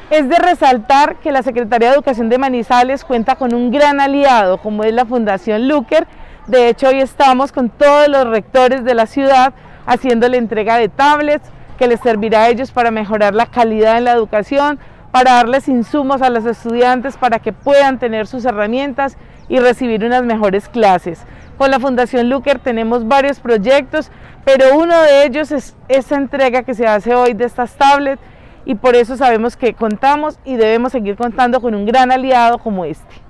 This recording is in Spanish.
Es de resaltar que la Secretaría de Educación de Manizales cuenta con un gran aliado como es la Fundación Luker. De hecho, hoy estamos con todos los rectores de la ciudad haciendo la entrega de tablets que les servirá a ellos para mejorar la calidad en la educación, para darles insumos a los estudiantes para que puedan tener sus herramientas y recibir unas mejores clases. Con la Fundación Luker tenemos varios proyectos, pero uno de ellos es esta entrega que se hace hoy de estas tablets, y por eso sabemos que contamos y debemos seguir contando con un gran aliado como este.